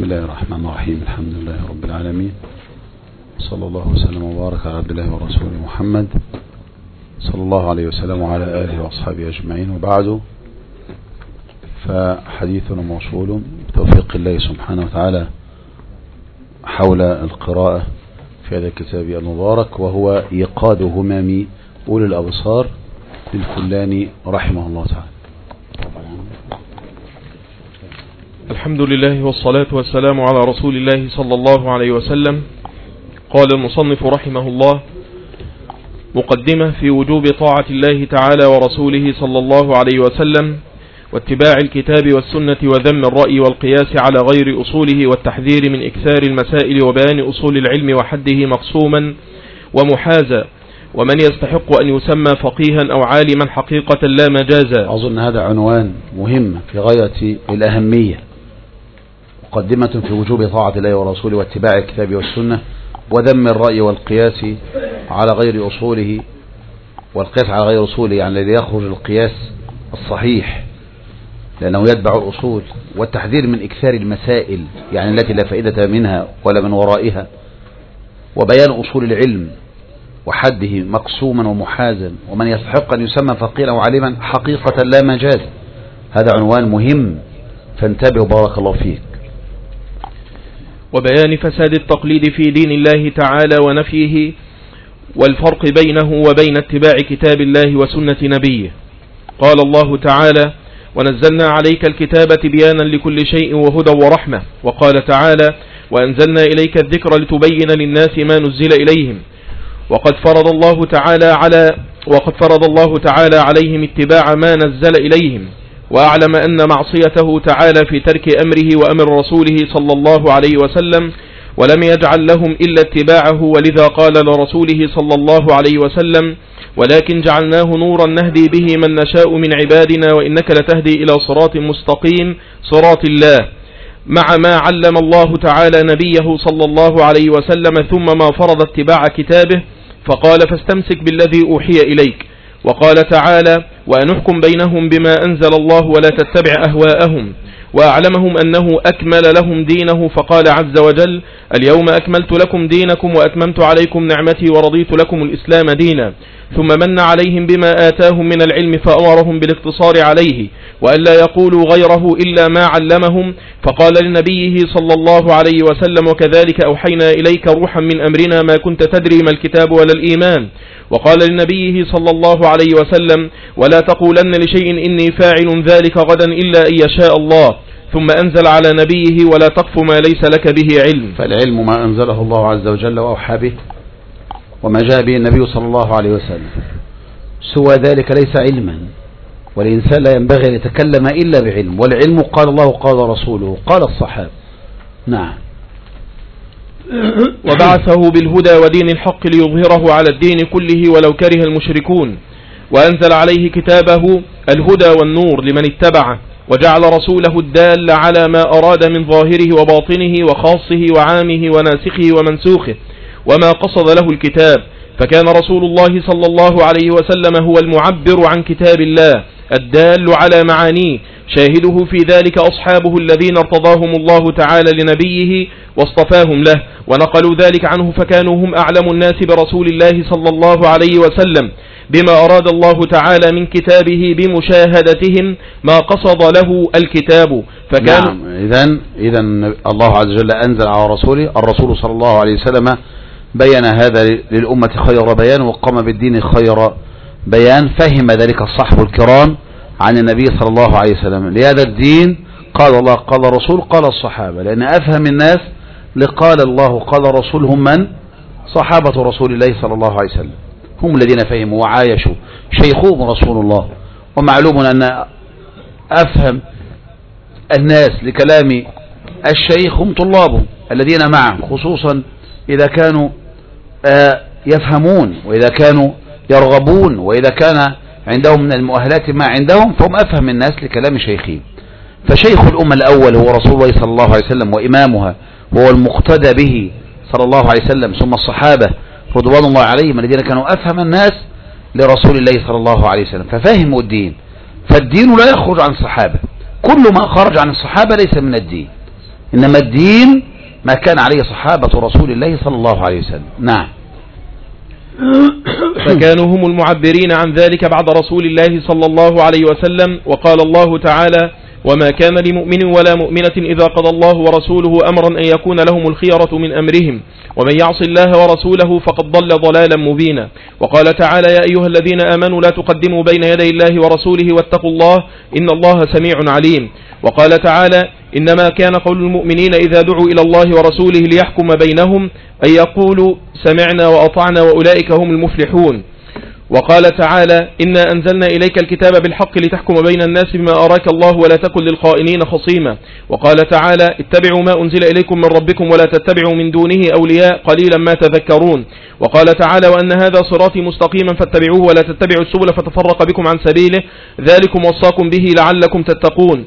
بسم الله الرحمن الرحيم. الحمد لله رب العالمين، صلى الله وسلم وبارك على عبد الله ورسوله محمد صلى الله عليه وسلم وعلى آله وأصحابه أجمعين، وبعد، فحديثنا موصول بتوفيق الله سبحانه وتعالى حول القراءة في هذا الكتاب المبارك، وهو إيقاد همام أولي الأبصار للكلاني رحمه الله تعالى. الحمد لله والصلاة والسلام على رسول الله صلى الله عليه وسلم. قال المصنف رحمه الله: مقدمة في وجوب طاعة الله تعالى ورسوله صلى الله عليه وسلم، واتباع الكتاب والسنة، وذم الرأي والقياس على غير أصوله، والتحذير من إكثار المسائل، وبيان أصول العلم وحده مقسوما ومحازا، ومن يستحق أن يسمى فقيها أو عالما حقيقة لا مجازا. أظن هذا عنوان مهم في غاية الأهمية. مقدمة في وجوب طاعة الله ورسوله واتباع الكتاب والسنة، وذم الرأي والقياس على غير أصوله. والقياس على غير أصوله يعني الذي يخرج القياس الصحيح لأنه يتبع الأصول، والتحذير من إكثار المسائل يعني التي لا فائدة منها ولا من ورائها، وبيان أصول العلم وحده مقسوما ومحازا، ومن يستحق أن يسمى فقيرا وعالما حقيقة لا مجاز. هذا عنوان مهم، فانتبهوا بارك الله فيك. وبيان فساد التقليد في دين الله تعالى ونفيه، والفرق بينه وبين اتباع كتاب الله وسنة نبيه. قال الله تعالى: ونزلنا عليك الكتاب تبيانا لكل شيء وهدى ورحمة. وقال تعالى: وأنزلنا إليك الذكر لتبين للناس ما نزل إليهم. وقد فرض الله تعالى عليهم اتباع ما نزل إليهم، وأعلم أن معصيته تعالى في ترك أمره وأمر رسوله صلى الله عليه وسلم، ولم يجعل لهم إلا اتباعه، ولذا قال لرسوله صلى الله عليه وسلم: ولكن جعلناه نورا نهدي به من نشاء من عبادنا، وإنك لتهدي إلى صراط مستقيم، صراط الله، مع ما علم الله تعالى نبيه صلى الله عليه وسلم، ثم ما فرض اتباع كتابه، فقال: فاستمسك بالذي أوحي إليك. وقال تعالى: وأنحكم بينهم بما أنزل الله ولا تتبع أهواءهم، وأعلمهم أنه أكمل لهم دينه، فقال عز وجل: اليوم أكملت لكم دينكم وأتممت عليكم نعمتي ورضيت لكم الإسلام دينا. ثم من عليهم بما آتاهم من العلم، فأمرهم بالاقتصار عليه، وألا يقولوا غيره إلا ما علمهم، فقال لنبيه صلى الله عليه وسلم: وكذلك أوحينا إليك روحا من أمرنا ما كنت تدري ما الكتاب ولا الإيمان. وقال لنبيه صلى الله عليه وسلم: ولا تقولن لشيء إني فاعل ذلك غدا إلا أن يشاء الله. ثم أنزل على نبيه: ولا تقف ما ليس لك به علم. فالعلم ما أنزله الله عز وجل وأوحى به، وما جاء به النبي صلى الله عليه وسلم، سوى ذلك ليس علما، والإنسان لا ينبغي أن يتكلم إلا بعلم، والعلم قال الله قال رسوله قال الصحابة. نعم. وبعثه بالهدى ودين الحق ليظهره على الدين كله ولو كره المشركون، وأنزل عليه كتابه الهدى والنور لمن اتبعه، وجعل رسوله الدال على ما أراد من ظاهره وباطنه وخاصه وعامه وناسخه ومنسوخه وما قصد له الكتاب، فكان رسول الله صلى الله عليه وسلم هو المعبر عن كتاب الله الدال على معانيه، شاهده في ذلك أصحابه الذين ارتضاهم الله تعالى لنبيه واصطفاهم له، ونقلوا ذلك عنه، فكانوا هم أعلم الناس برسول الله صلى الله عليه وسلم بما أراد الله تعالى من كتابه بمشاهدتهم ما قصد له الكتاب. نعم. إذن الله عز وجل أنزل على رسوله، الرسول صلى الله عليه وسلم بيّن هذا للأمة خير بيان، وقام بالدين خير بيان، فهم ذلك الصحب الكرام عن النبي صلى الله عليه وسلم. لهذا الدين قال الله قال الرسول قال الصحابة، لأن أفهم الناس لقال الله قال الرسول هم من؟ صحابة رسول الله صلى الله عليه وسلم، هم الذين فهموا وعايشوا، شيخهم رسول الله. ومعلوم أن أفهم الناس لكلام الشيخ هم طلابه الذين معه، خصوصا إذا كانوا يفهمون، وإذا كانوا يرغبون، وإذا كان عندهم من المؤهلات ما عندهم، فهم أفهم الناس لكلام شيخهم. فشيخ الأمة الأول هو رسول الله صلى الله عليه وسلم، وإمامها هو المقتدى به صلى الله عليه وسلم، ثم الصحابة رضوان الله عليهم الذين كانوا أفهم الناس لرسول الله صلى الله عليه وسلم، ففهموا الدين. فالدين لا يخرج عن الصحابة، كل ما خرج عن الصحابة ليس من الدين. إنما الدين ما كان عليه صحابة رسول الله صلى الله عليه وسلم. نعم. فكانوا هم المعبرين عن ذلك بعد رسول الله صلى الله عليه وسلم. وقال الله تعالى: وما كان لمؤمن ولا مؤمنة إذا قضى الله ورسوله أمرا أن يكون لهم الخيرة من أمرهم ومن يعص الله ورسوله فقد ضل ضلالا مبينا. وقال تعالى: يا أيها الذين آمنوا لا تقدموا بين يدي الله ورسوله واتقوا الله إن الله سميع عليم. وقال تعالى: إنما كان قول المؤمنين إذا دعوا إلى الله ورسوله ليحكم بينهم أن يقولوا سمعنا وأطعنا وأولئك هم المفلحون. وقال تعالى: إنا أنزلنا إليك الكتاب بالحق لتحكم بين الناس بما أراك الله ولا تكن للخائنين خصيما. وقال تعالى: اتبعوا ما أنزل إليكم من ربكم ولا تتبعوا من دونه أولياء قليلا ما تذكرون. وقال تعالى: وأن هذا صراطي مستقيما فاتبعوه ولا تتبعوا السبل فتفرق بكم عن سبيله ذلكم وصاكم به لعلكم تتقون.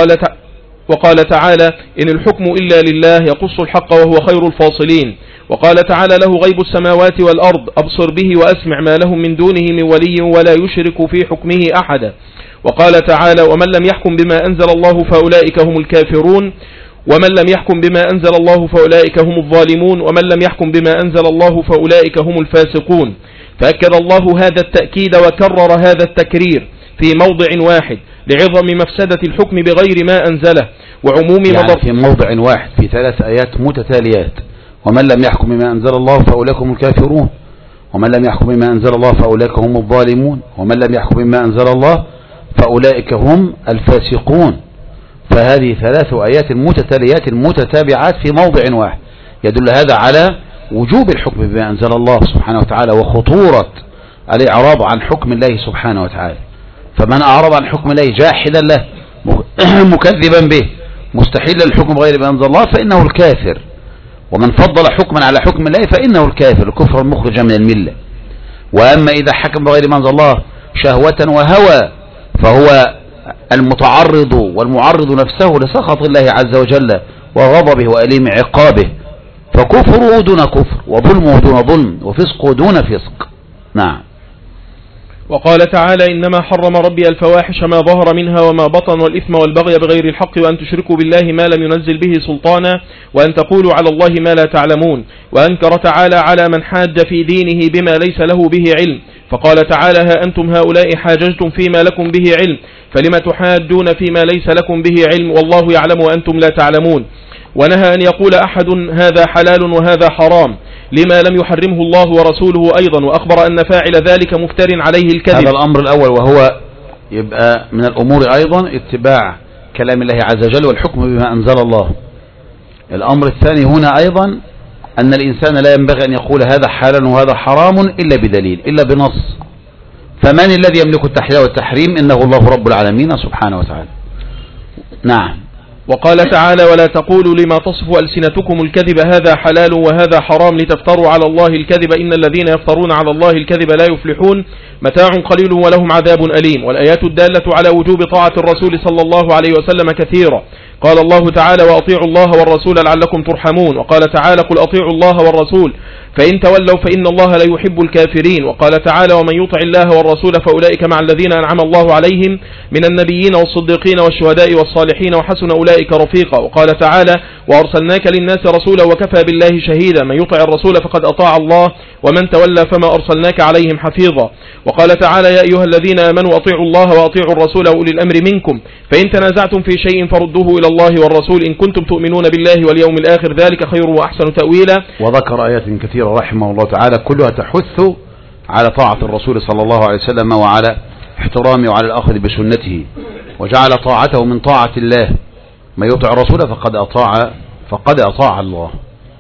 وقال تعالى: إن الحكم إلا لله يقص الحق وهو خير الفاصلين. وقال تعالى: له غيب السماوات والأرض أبصر به وأسمع ما لهم من دونه من ولي ولا يشرك في حكمه أحدا. وقال تعالى: ومن لم يحكم بما أنزل الله فأولئك هم الكافرون ومن لم يحكم بما أنزل الله فأولئك هم الظالمون ومن لم يحكم بما أنزل الله فأولئك هم الفاسقون. فأكد الله هذا التأكيد وكرر هذا التكرير في موضع واحد لعظم مفسدة الحكم بغير ما أنزله وعموم يعني في موضع واحد في 3 آيات متتاليات: ومن لم يحكم بما أنزل الله فأولئك هم الكافرون ومن لم يحكم بما أنزل الله فأولئك هم الظالمون ومن لم يحكم بما أنزل الله فأولئك هم الفاسقون. فهذه 3 آيات متتاليات متتابعات في موضع واحد يدل هذا على وجوب الحكم بما أنزل الله سبحانه وتعالى وخطورة الإعراض عن حكم الله سبحانه وتعالى. فمن أعرض عن حكم الله جاحدا له مكذبا به مستحيلا الحكم بغير ما أنزل الله فإنه الكافر. ومن فضل حكما على حكم الله فإنه الكافر الكفر المخرج من الملة. وأما إذا حكم بغير ما أنزل الله شهوة وهوى فهو المتعرض والمعرض نفسه لسخط الله عز وجل وغضبه وأليم عقابه. فكفره دون كفر وظلمه دون ظلم وفسقه دون فسق. نعم. وقال تعالى: إنما حرم ربي الفواحش ما ظهر منها وما بطن والإثم والبغي بغير الحق وأن تشركوا بالله ما لم ينزل به سلطانا وأن تقولوا على الله ما لا تعلمون. وأنكر تعالى على من حاج في دينه بما ليس له به علم فقال تعالى: ها أنتم هؤلاء حاججتم فيما لكم به علم فلم تحاجون فيما ليس لكم به علم والله يعلم وأنتم لا تعلمون. ونهى أن يقول أحد هذا حلال وهذا حرام لما لم يحرمه الله ورسوله أيضا وأخبر أن فاعل ذلك مفتر عليه الكذب. هذا الأمر الأول وهو يبقى من الأمور أيضا اتباع كلام الله عز وجل والحكم بما أنزل الله. الأمر الثاني هنا أيضا أن الإنسان لا ينبغي أن يقول هذا حلال وهذا حرام إلا بدليل إلا بنص. فمن الذي يملك التحليل والتحريم؟ إنه الله رب العالمين سبحانه وتعالى. نعم. وقال تعالى: ولا تقولوا لما تصف ألسنتكم الكذب هذا حلال وهذا حرام لتفتروا على الله الكذب إن الذين يفترون على الله الكذب لا يفلحون متاع قليل ولهم عذاب أليم. والآيات الدالة على وجوب طاعة الرسول صلى الله عليه وسلم كثيرة. قال الله تعالى: وأطيعوا الله والرسول لعلكم ترحمون. وقال تعالى: قل أطيعوا الله والرسول فإن تولوا فإن الله لا يحب الكافرين. وقال تعالى: ومن يطع الله والرسول فأولئك مع الذين أنعم الله عليهم من النبيين والصديقين والشهداء والصالحين وحسن أولئك رفيقا. وقال تعالى: وأرسلناك للناس رسولا وكفى بالله شهيدا من يطع الرسول فقد أطاع الله ومن تولى فما أرسلناك عليهم حفيظا. وقال تعالى: يا أيها الذين آمنوا أطيعوا الله وأطيعوا الرسول وأولي الأمر منكم فإن تنازعتم في شيء فردوه إلى الله والرسول إن كنتم تؤمنون بالله واليوم الآخر ذلك خير وأحسن تأويلا. وذكر آيات كثيرة رحمه الله تعالى كلها تحث على طاعة الرسول صلى الله عليه وسلم وعلى احترامه وعلى الأخذ بسنته وجعل طاعته من طاعة الله. من يطع الرسول فقد أطاع الله.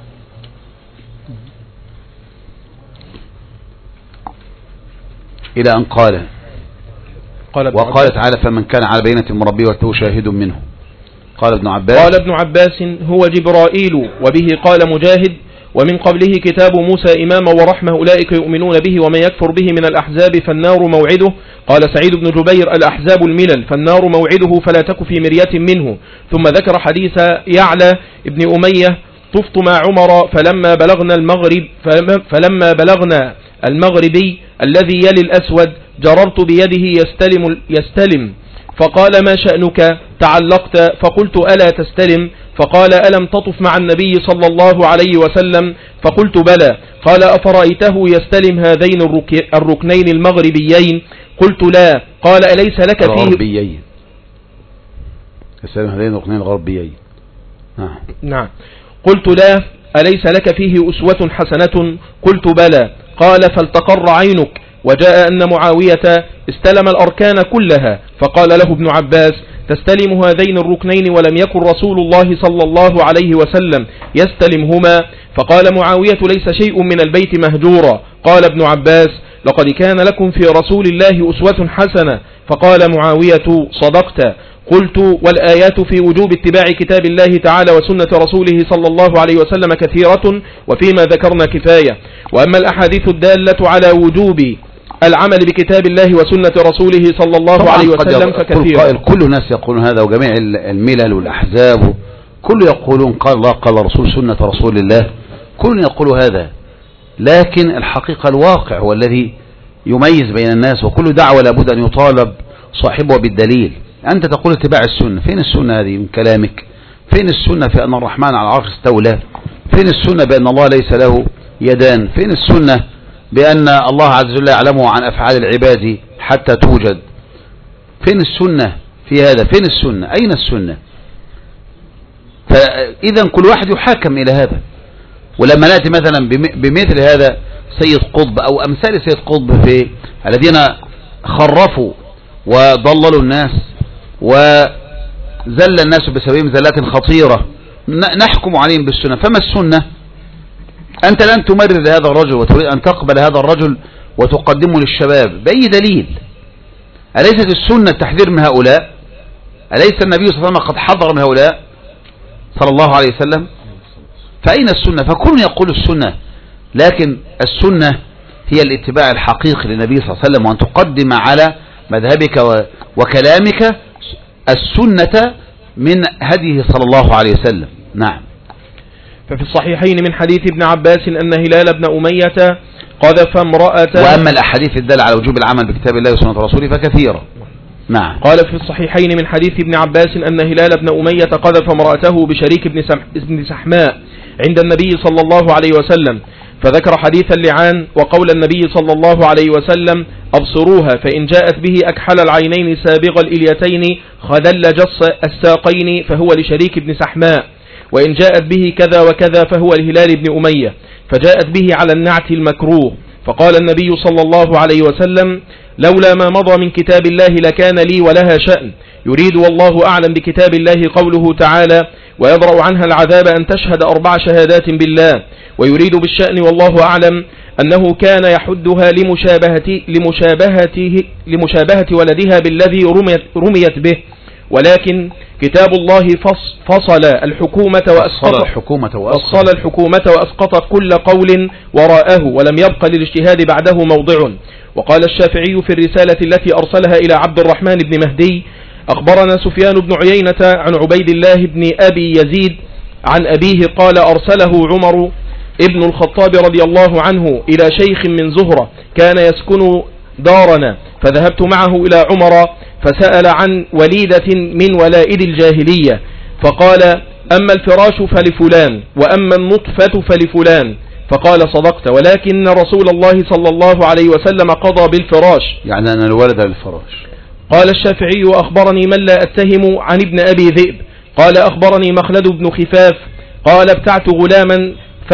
إلى أن قال وقال تعالى: فمن كان على بينة من ربه وله شاهد منه. قال ابن عباس: هو جبرائيل وبه قال مجاهد ومن قبله كتاب موسى إماما ورحمة أولئك يؤمنون به ومن يكفر به من الأحزاب فالنار موعده. قال سعيد بن جبير: الأحزاب الملل فالنار موعده فلا تك في مرية منه. ثم ذكر حديث يعلى ابن أمية: طفت مع عمر فلما بلغنا المغربي الذي يلي الأسود جررت بيده يستلم فقال ما شأنك تعلقت؟ فقلت ألا تستلم؟ فقال ألم تطف مع النبي صلى الله عليه وسلم؟ فقلت بلى. قال أفرأيته يستلم هذين الركنين المغربيين؟ قلت لا. قال أليس لك فيه الغربيين؟ يستلم هذين الركنين الغربيين. نعم. قلت لا. أليس لك فيه أسوة حسنة؟ قلت بلى. قال فلتقر عينك. وجاء أن معاوية استلم الأركان كلها، فقال له ابن عباس تستلم هذين الركنين ولم يكن رسول الله صلى الله عليه وسلم يستلمهما؟ فقال معاوية ليس شيء من البيت مهجورا. قال ابن عباس لقد كان لكم في رسول الله أسوة حسنة. فقال معاوية صدقت. قلت والآيات في وجوب اتباع كتاب الله تعالى وسنة رسوله صلى الله عليه وسلم كثيرة، وفيما ذكرنا كفاية. وأما الأحاديث الدالة على وجوب العمل بكتاب الله وسنة رسوله صلى الله عليه وسلم فكثيرا. كل الناس يقولون هذا، وجميع الملل والأحزاب كل يقولون قال الله قال رسول سنة رسول الله، كل يقول هذا. لكن الحقيقة الواقع هو الذي يميز بين الناس، وكل دعوة لابد أن يطالب صاحبه بالدليل. أنت تقول اتباع السنة، فين السنة هذه من كلامك؟ فين السنة في أن الرحمن على العرش استولى؟ فين السنة بأن الله ليس له يدان؟ فين السنة بأن الله عز وجل يعلمه عن أفعال العباد حتى توجد؟ فين السنة في هذا؟ فين السنة؟ أين السنة؟ فإذا كل واحد يحاكم إلى هذا. ولما نأتي مثلا بمثل هذا سيد قطب أو أمثال سيد قطب في الذين خرفوا وضللوا الناس وزل الناس بسببهم زلات خطيرة، نحكم عليهم بالسنة. فما السنة؟ أنت لن تمرر لهذا الرجل وتريد أن تقبل هذا الرجل وتقدمه للشباب بأي دليل؟ أليست السنة التحذير من هؤلاء؟ أليس النبي صلى الله عليه وسلم قد حذر من هؤلاء صلى الله عليه وسلم؟ فأين السنة؟ فكل يقول السنة، لكن السنة هي الاتباع الحقيقي للنبي صلى الله عليه وسلم، وأن تقدم على مذهبك وكلامك السنة من هديه صلى الله عليه وسلم. نعم. ففي الصحيحين من حديث ابن عباس أن هلال بن أمية قذف امرأة. وأما الأحاديث الدالة على وجوب العمل بكتاب الله وسنة رسوله فكثيرة. نعم. قال في الصحيحين من حديث ابن عباس أن هلال بن أمية قذف امرأته بشريك بن سحماء عند النبي صلى الله عليه وسلم، فذكر حديث اللعان وقول النبي صلى الله عليه وسلم أبصروها فإن جاءت به أكحل العينين سابغ الإليتين خدل جص الساقين فهو لشريك بن سحماء، وإن جاءت به كذا وكذا فهو الهلال بن أمية، فجاءت به على النعت المكروه. فقال النبي صلى الله عليه وسلم لولا ما مضى من كتاب الله لكان لي ولها شأن. يريد والله أعلم بكتاب الله قوله تعالى ويضرأ عنها العذاب أن تشهد 4 شهادات بالله، ويريد بالشأن والله أعلم أنه كان يحدها لمشابهة ولدها بالذي رميت به، ولكن كتاب الله فصل الحكومة وأسقط كل قول وراءه، ولم يبق للاجتهاد بعده موضع. وقال الشافعي في الرسالة التي أرسلها إلى عبد الرحمن بن مهدي أخبرنا سفيان بن عيينة عن عبيد الله بن أبي يزيد عن أبيه قال أرسله عمر ابن الخطاب رضي الله عنه إلى شيخ من زهرة كان يسكن دارنا، فذهبت معه إلى عمر فسأل عن وليدة من ولائد الجاهلية، فقال أما الفراش فلفلان وأما النطفة فلفلان، فقال صدقت، ولكن رسول الله صلى الله عليه وسلم قضى بالفراش، يعني أن الولد للفراش. قال الشافعي أخبرني من لا أتهم عن ابن أبي ذئب قال أخبرني مخلد بن خفاف قال ابتعت غلاما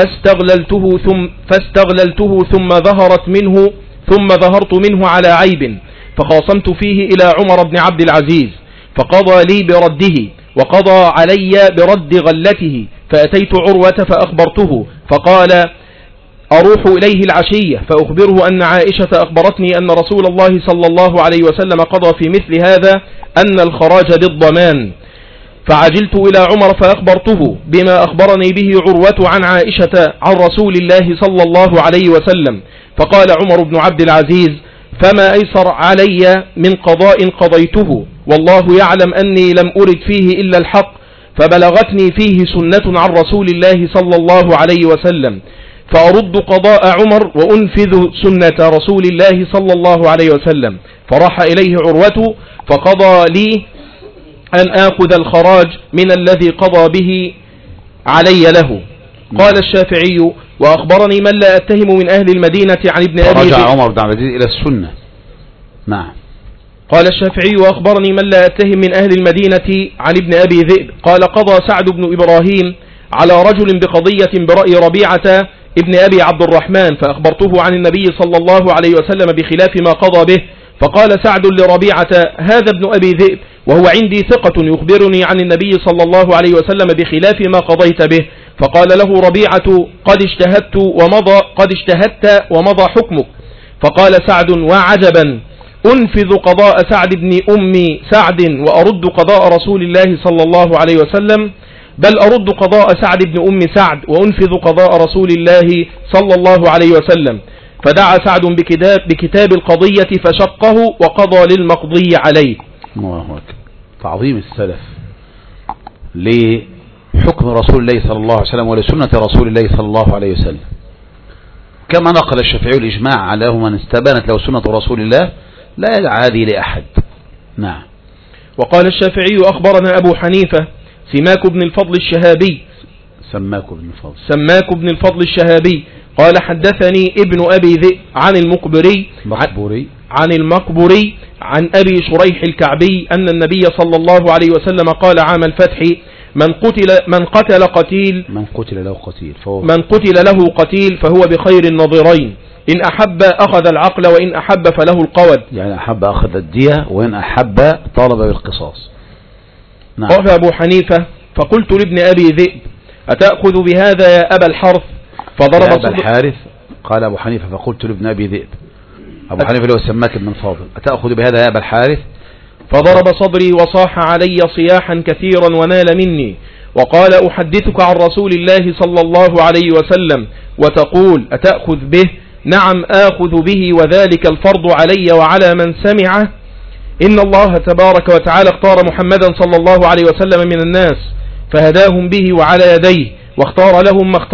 فاستغللته ثم ظهرت منه على عيب، فخاصمت فيه إلى عمر بن عبد العزيز فقضى لي برده وقضى علي برد غلته، فأتيت عروة فأخبرته فقال أروح إليه العشية فأخبره أن عائشة أخبرتني أن رسول الله صلى الله عليه وسلم قضى في مثل هذا أن الخراج بالضمان، فعجلت إلى عمر فأخبرته بما أخبرني به عروة عن عائشة عن رسول الله صلى الله عليه وسلم، فقال عمر بن عبد العزيز فما أيسر علي من قضاء قضيته، والله يعلم أني لم أرد فيه إلا الحق، فبلغتني فيه سنة عن رسول الله صلى الله عليه وسلم، فأرد قضاء عمر وأنفذ سنة رسول الله صلى الله عليه وسلم. فراح إليه عروة فقضى لي أن آخذ الخراج من الذي قضى به علي له. قال الشافعي: وأخبرني من لا أتهم من أهل المدينة عن ابن أبي ذئب. رجع عمر بن عبد العزيز إلى السنة. نعم. قال الشافعي: وأخبرني من لا أتهم من أهل المدينة عن ابن أبي ذئب. قال: قضى سعد بن إبراهيم على رجل بقضية برأي ربيعة ابن أبي عبد الرحمن، فأخبرته عن النبي صلى الله عليه وسلم بخلاف ما قضى به. فقال سعد لربيعة: هذا ابن أبي ذئب، وهو عندي ثقة يخبرني عن النبي صلى الله عليه وسلم بخلاف ما قضيت به. فقال له ربيعة: قد اجتهدت ومضى حكمك. فقال سعد: وعجبا، أنفذ قضاء سعد بن أم سعد وأرد قضاء رسول الله صلى الله عليه وسلم، بل أرد قضاء سعد بن أم سعد وأنفذ قضاء رسول الله صلى الله عليه وسلم. فدعا سعد بكتاب القضية فشقه وقضى للمقضي عليه. الله أكبر. تعظيم السلف لحكم رسول الله صلى الله عليه وسلم ولسنة رسول الله صلى الله عليه وسلم، كما نقل الشافعي الإجماع على من استبانت له سنة رسول الله لا يدع هذه لأحد. نعم. وقال الشافعي: أخبرنا أبو حنيفة سماك بن الفضل الشهابي. سماك بن الفضل الشهابي قال: حدثني ابن أبي ذئب عن المقبري عن أبي شريح الكعبي أن النبي صلى الله عليه وسلم قال عام الفتح: من قتل له قتيل فهو بخير النظرين، إن أحب أخذ العقل وإن أحب فله القود. يعني أحب أخذ الدية وإن أحب طالب بالقصاص. نعم. قال أبو حنيفة: فقلت لابن أبي ذئب: أتأخذ بهذا يا أبا الحرث؟ فضرب أبا الحارث. قال أبو حنيفة: فقلت لابن أبي ذئب. أبو حنيفة اللي هو سماك بن فاضل: أتأخذ بهذا يا أبا الحارث؟ فضرب صدري وصاح علي صياحا كثيرا ونال مني، وقال: أحدثك عن رسول الله صلى الله عليه وسلم وتقول أتأخذ به؟ نعم آخذ به، وذلك الفرض علي وعلى من سمعه. إن الله تبارك وتعالى اختار محمدا صلى الله عليه وسلم من الناس فهداهم به وعلى يديه، واختار لهم ما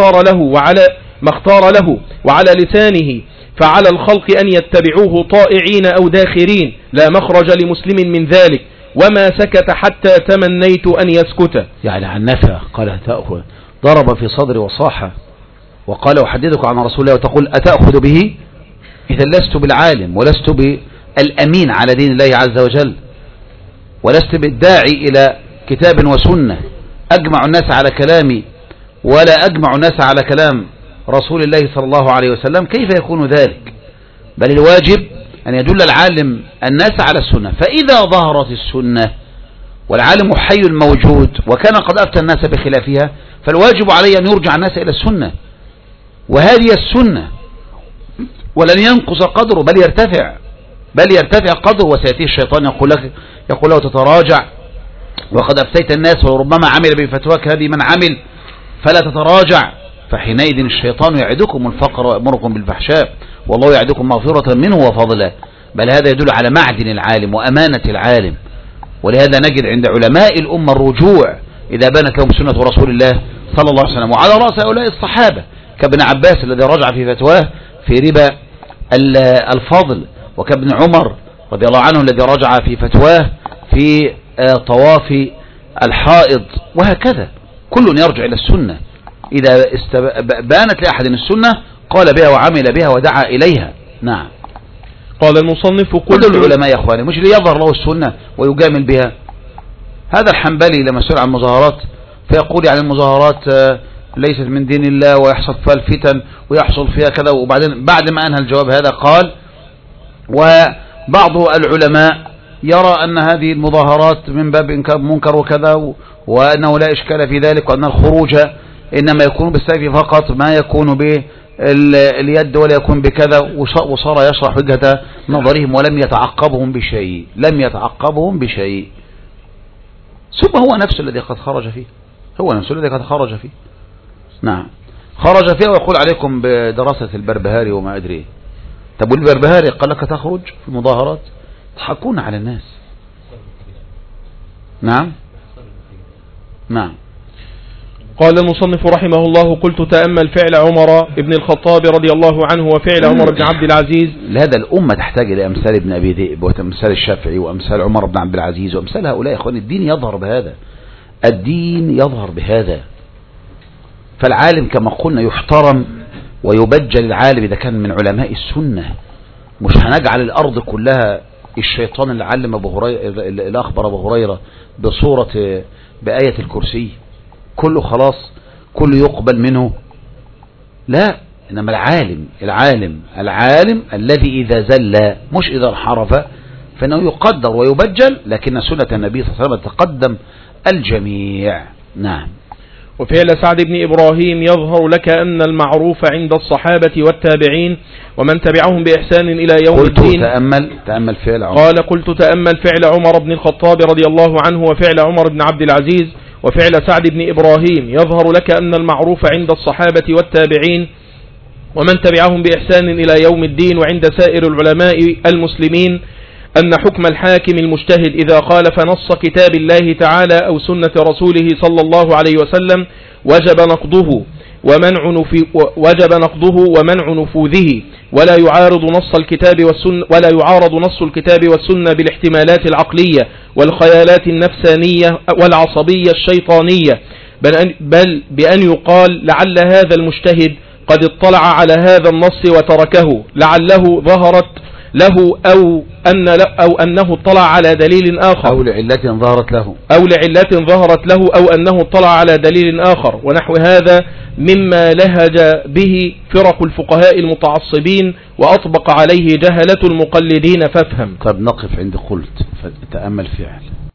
اختار له وعلى لسانه، فعلى الخلق أن يتبعوه طائعين أو داخرين، لا مخرج لمسلم من ذلك، وما سكت حتى تمنيت أن يسكت. يعني عن نفى قال: تأخذ. ضرب في صدري وصاح وقال: أحدثك عن رسول الله وتقول أتأخذ به؟ إذا لست بالعالم ولست بالأمين على دين الله عز وجل، ولست بالداعي إلى كتاب وسنة أجمع الناس على كلامي ولا أجمع الناس على كلام رسول الله صلى الله عليه وسلم. كيف يكون ذلك؟ بل الواجب أن يدل العالم الناس على السنة. فإذا ظهرت السنة والعالم حي موجود وكان قد أفتى الناس بخلافها، فالواجب عليه أن يرجع الناس إلى السنة، وهذه السنة، ولن ينقص قدره بل يرتفع قدره. وسيأتي الشيطان يقول له تتراجع وقد أفتيت الناس وربما عمل بفتواك هذه من عمل فلا تتراجع. فحينئذ الشيطان يعدكم الفقر ويأمركم بالفحشاء والله يعدكم مغفرة منه وفضلا. بل هذا يدل على معدن العالم وأمانة العالم. ولهذا نجد عند علماء الأمة الرجوع إذا بانت لهم سنة رسول الله صلى الله عليه وسلم، وعلى رأس هؤلاء الصحابة كابن عباس الذي رجع في فتواه في ربا الفضل، وكابن عمر رضي الله عنه الذي رجع في فتواه في طواف الحائض، وهكذا كل يرجع إلى السنة. إذا بانت لأحد السنة قال بها وعمل بها ودعا إليها. نعم. قال المصنف: كل العلماء يا أخواني، مش ليظهر له السنة ويجامل بها. هذا الحنبلي لما سئل عن المظاهرات فيقول يعني المظاهرات ليست من دين الله ويحصل فيها الفتن ويحصل فيها كذا. وبعدين بعد ما أنهى الجواب هذا قال: وبعض العلماء يرى أن هذه المظاهرات من باب منكر وكذا، وأنه لا إشكال في ذلك، وأن الخروج إنما يكون بالسيف فقط، ما يكون باليد ولا يكون بكذا. وصار يشرح وجهة نظرهم ولم يتعقبهم بشيء. ثم هو نفسه الذي قد خرج فيه. نعم، خرج فيه ويقول عليكم بدراسة البربهاري وما أدري إيه. طب البربهاري قال لك تخرج في المظاهرات؟ تضحكون على الناس. نعم. قال المصنف رحمه الله: قلت تأمل فعل عمر بن الخطاب رضي الله عنه وفعل عمر بن عبد العزيز. لهذا الأمة تحتاج إلى أمثال ابن أبي ذئب وأمثال الشافعي وأمثال عمر بن عبد العزيز وأمثال هؤلاء. إخوان الدين يظهر بهذا، الدين يظهر بهذا. فالعالم كما قلنا يحترم ويبجل العالم إذا كان من علماء السنة. مش هنجعل الأرض كلها الشيطان اللي علم أبو هريرة، اللي أخبر أبو هريرة بصورة بآية الكرسي كله خلاص كله يقبل منه. لا، إنما العالم الذي إذا زل مش إذا انحرف فإنه يقدر ويبجل، لكن سنة النبي صلى الله عليه وسلم تقدم الجميع. نعم. وفعل سعد بن إبراهيم يظهر لك أن المعروف عند الصحابة والتابعين ومن تبعهم بإحسان إلى يوم الدين. تأمل فعل عمر. قال: قلت تأمل فعل عمر بن الخطاب رضي الله عنه وفعل عمر بن عبد العزيز وفعل سعد بن إبراهيم يظهر لك أن المعروف عند الصحابة والتابعين ومن تبعهم بإحسان إلى يوم الدين وعند سائر العلماء المسلمين أن حكم الحاكم المجتهد إذا خالف نص كتاب الله تعالى أو سنة رسوله صلى الله عليه وسلم وجب نقضه ومنع نفوذه، ولا يعارض نص الكتاب والسنة بالاحتمالات العقلية والخيالات النفسانية والعصبية الشيطانية، بل بأن يقال لعل هذا المجتهد قد اطلع على هذا النص وتركه، لعله ظهرت له أو أنه اطلع على دليل آخر، أو لعلة ظهرت له أو أنه اطلع على دليل آخر، ونحو هذا مما لهج به فرق الفقهاء المتعصبين وأطبق عليه جهلة المقلدين فافهم. طب نقف عند قلت فتأمل فعل.